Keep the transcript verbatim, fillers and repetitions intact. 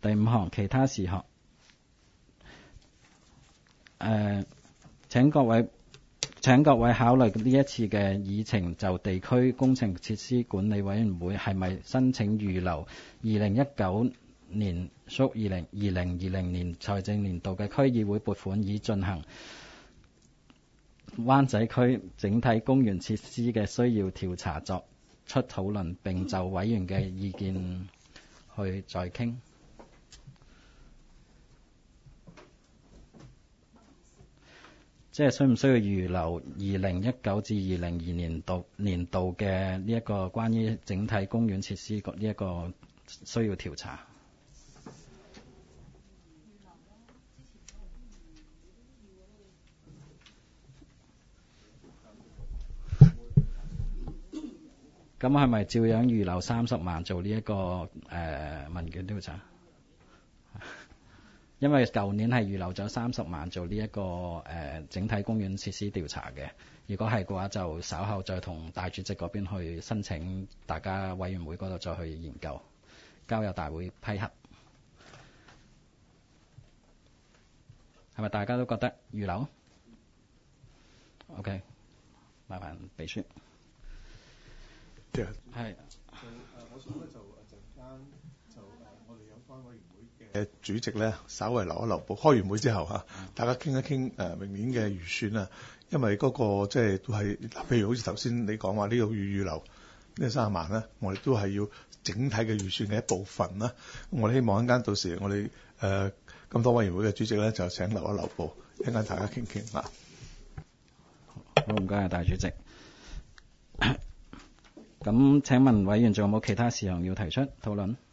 第五項其他事項。誒，請各位請各位考慮呢一次嘅議程，就地區工程設施管理委員會係咪申請預留二零一九年屬二零二零二零年財政年度嘅區議會撥款，以進行灣仔區整體公園設施嘅需要調查，作出討論，並就委員嘅意見去再傾。即係需唔需要預留二零一九至二零二年度年度嘅呢一個關於整體公園設施呢一個需要調查？咁係咪照樣預留三十萬做呢、這、一個誒、呃、問卷調查？因為舊年係預留咗三十萬做呢、這、一個誒、呃、整體公園設施調查嘅。如果係嘅話，就稍後再同大主席嗰邊去申請，大家委員會嗰度再去研究，交由大會批核。係咪大家都覺得預留 ？OK， 麻煩秘書。係。係。 我想咧就陣間就誒，我哋有關委員會嘅主席咧，稍微留一留步。開完會之後嚇，大家傾一傾誒明年嘅預算啊。因為嗰、那個即係都係，譬如好似頭先你講話呢個預預留呢三十萬咧，我哋都係要整體嘅預算嘅一部分啦。我哋希望一陣間到時我哋誒咁多委員會嘅主席咧，就請留一留步，一陣間大家傾傾啊。 好，唔該啊，大主席。咁請問委員仲有冇其他事項要提出討論？